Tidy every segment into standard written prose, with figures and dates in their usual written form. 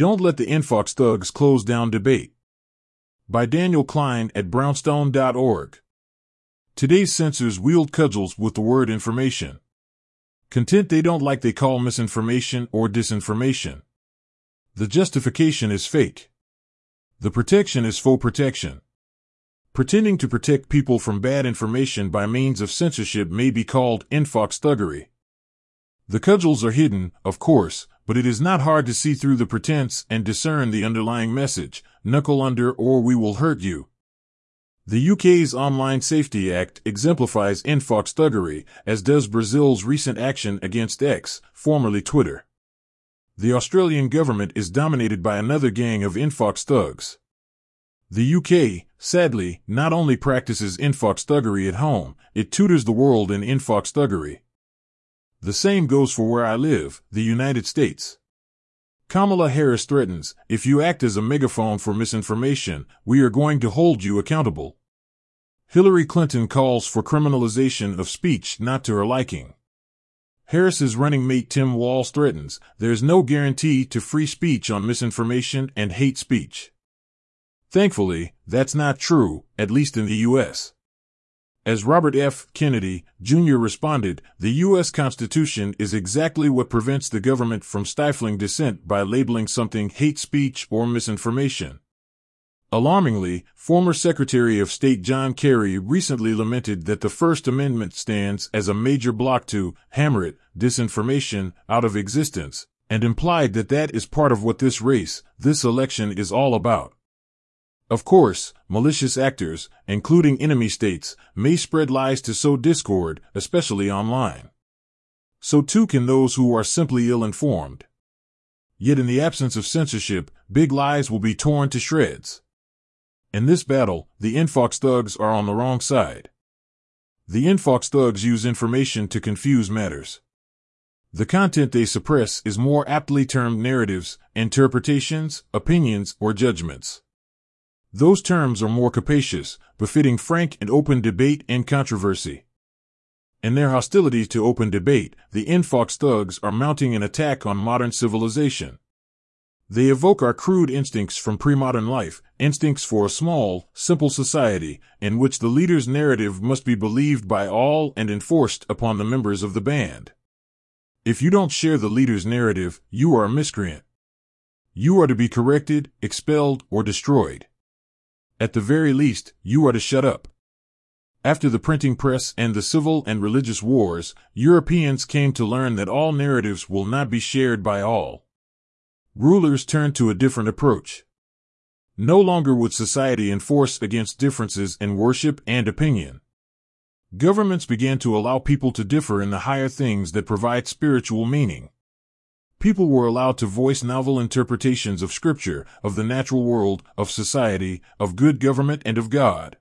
Don't let the Infox thugs close down debate. By Daniel Klein at brownstone.org. Today's censors wield cudgels with the word information. Content they don't like they call misinformation or disinformation. The justification is fake. The protection is faux protection. Pretending to protect people from bad information by means of censorship may be called Infox thuggery. The cudgels are hidden, of course, but it is not hard to see through the pretense and discern the underlying message, knuckle under or we will hurt you. The UK's Online Safety Act exemplifies Infox thuggery, as does Brazil's recent action against X, formerly Twitter. The Australian government is dominated by another gang of Infox thugs. The UK, sadly, not only practices Infox thuggery at home, it tutors the world in Infox thuggery. The same goes for where I live, the United States. Kamala Harris threatens, if you act as a megaphone for misinformation, we are going to hold you accountable. Hillary Clinton calls for criminalization of speech not to her liking. Harris's running mate Tim Walz threatens, there's no guarantee to free speech on misinformation and hate speech. Thankfully, that's not true, at least in the U.S. As Robert F. Kennedy, Jr. responded, the U.S. Constitution is exactly what prevents the government from stifling dissent by labeling something hate speech or misinformation. Alarmingly, former Secretary of State John Kerry recently lamented that the First Amendment stands as a major block to, hammer it, disinformation, out of existence, and implied that that is part of what this election is all about. Of course, malicious actors, including enemy states, may spread lies to sow discord, especially online. So too can those who are simply ill-informed. Yet in the absence of censorship, big lies will be torn to shreds. In this battle, the Infox thugs are on the wrong side. The Infox thugs use information to confuse matters. The content they suppress is more aptly termed narratives, interpretations, opinions, or judgments. Those terms are more capacious, befitting frank and open debate and controversy. In their hostility to open debate, the Infox thugs are mounting an attack on modern civilization. They evoke our crude instincts from pre-modern life, instincts for a small, simple society, in which the leader's narrative must be believed by all and enforced upon the members of the band. If you don't share the leader's narrative, you are a miscreant. You are to be corrected, expelled, or destroyed. At the very least, you are to shut up. After the printing press and the civil and religious wars, Europeans came to learn that all narratives will not be shared by all. Rulers turned to a different approach. No longer would society enforce against differences in worship and opinion. Governments began to allow people to differ in the higher things that provide spiritual meaning. People were allowed to voice novel interpretations of Scripture, of the natural world, of society, of good government, and of God.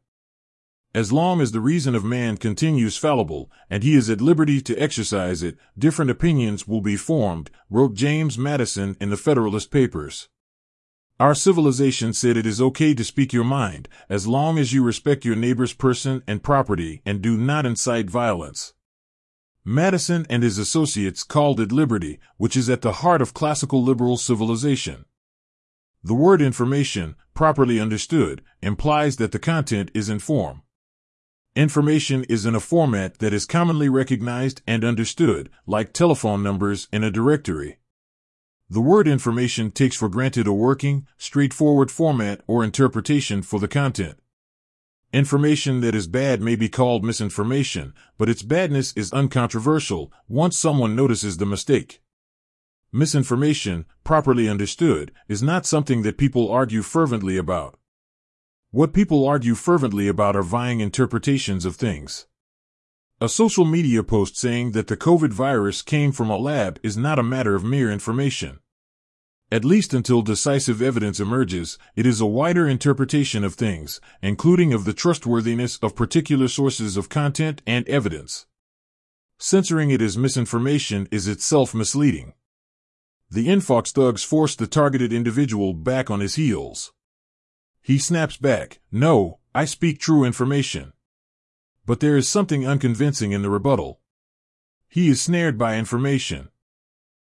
As long as the reason of man continues fallible, and he is at liberty to exercise it, different opinions will be formed, wrote James Madison in the Federalist Papers. Our civilization said it is okay to speak your mind, as long as you respect your neighbor's person and property and do not incite violence. Madison and his associates called it liberty, which is at the heart of classical liberal civilization. The word information, properly understood, implies that the content is in form. Information is in a format that is commonly recognized and understood, like telephone numbers in a directory. The word information takes for granted a working, straightforward format or interpretation for the content. Information that is bad may be called misinformation, but its badness is uncontroversial once someone notices the mistake. Misinformation, properly understood, is not something that people argue fervently about. What people argue fervently about are vying interpretations of things. A social media post saying that the COVID virus came from a lab is not a matter of mere information. At least until decisive evidence emerges, it is a wider interpretation of things, including of the trustworthiness of particular sources of content and evidence. Censoring it as misinformation is itself misleading. The Infox thugs force the targeted individual back on his heels. He snaps back, "No, I speak true information." But there is something unconvincing in the rebuttal. He is snared by information.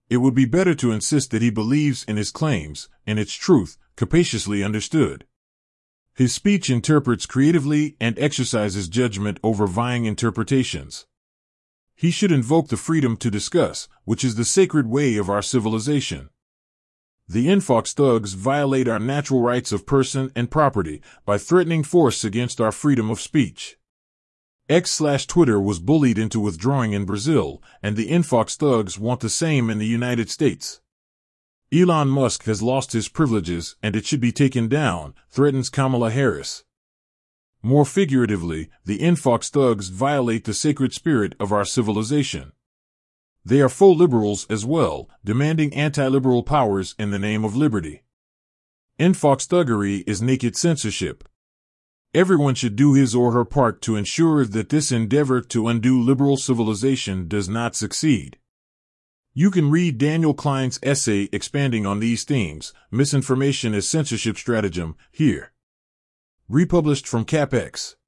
It would be better to insist that he believes in his claims, and its truth, capaciously understood. His speech interprets creatively and exercises judgment over vying interpretations. He should invoke the freedom to discuss, which is the sacred way of our civilization. The Infox thugs violate our natural rights of person and property by threatening force against our freedom of speech. X/Twitter was bullied into withdrawing in Brazil, and the Infox thugs want the same in the United States. Elon Musk has lost his privileges and it should be taken down, threatens Kamala Harris. More figuratively, the Infox thugs violate the sacred spirit of our civilization. They are faux liberals as well, demanding anti-liberal powers in the name of liberty. Infox thuggery is naked censorship. Everyone should do his or her part to ensure that this endeavor to undo liberal civilization does not succeed. You can read Daniel Klein's essay expanding on these themes, Misinformation as Censorship Stratagem, here. Republished from CapX.